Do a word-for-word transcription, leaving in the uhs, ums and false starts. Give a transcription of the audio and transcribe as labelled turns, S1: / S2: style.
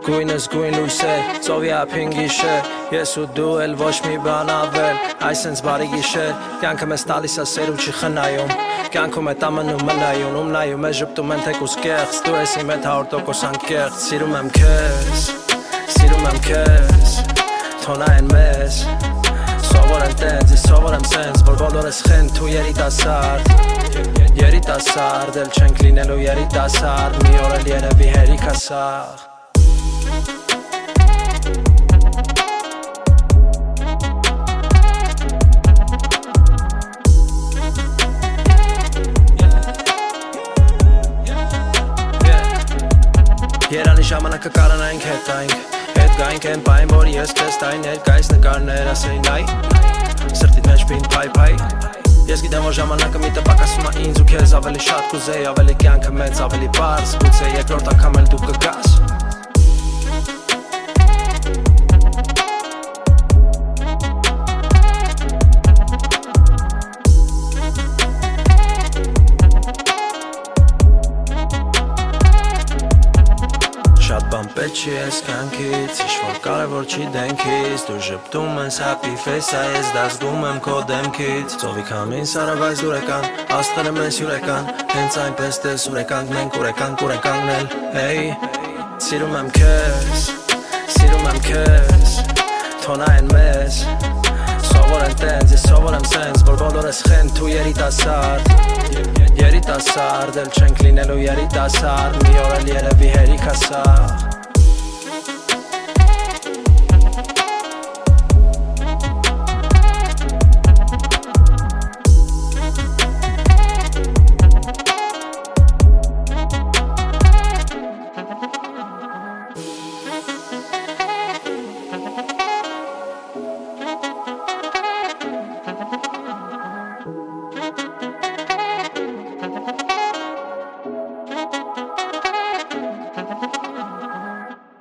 S1: Գույնս գույն լույսեր, ծովի ափին գիշեր Ես ու դու էլ ոչ մի բան ավել Այսենց բարի գիշեր Կյանքը մեզ տալիս է սեր ու չի խնայում Կյանքում է տամնում մնայուն Ում նայում է ժպտում են թեկուս կեղծ Դու ես իմ հետ հարյուր տոկոս անկեղծ Սիրում եմ քեզ, սիրում եմ քեզ Թոնային մեզ Սովոր եմ տենց, ես սովոր եմ սենց Որ բոլորս խենթ ու երիտասարդ Երիտասարդ էլ չենք լինելու երիտասարդ Մի օր էլ երևի հերիք ասաղ Երանի ժամանակը կարանայինք հետայինք Հետ գայինք են պայն, որ ես կեզ տային Ներկայիս նկարներ ասեին այ Սրտիտ մեջ պին պայ պայ Ես գիտեմ որ ժամանակը մի տպակ ասում է ինձ ու քեզ Ավելի շատ կուզեի, ավելի կյանքը մեծ, ավելի պարզ Գուցե երկրորդ անգամ էլ դու կգաս Շատ բան պետք չի ես կյանքից Ինչ-որ կարևոր չի դենքից Դու ժպտում ես happy face-ա Ես դա զգում եմ քո դեմքից Ծովի քամին սարավայց դուրեկան Աստղերը մեզ հյուրեկան Հենց այնպես տեսուր եկանք մենք ուր եկանք ուր եկանքն էլ Hey, սիրում եմ քեզ Սիրում եմ քեզ Թոնային մեզ Սովոր են տենց, ես սովոր եմ սենց Որ բոլորս խենթ ու երիտասարդ Երիտասարդ էլ չենք լինելու երիտասարդ Մի օր էլ երևի հերիք ասաղ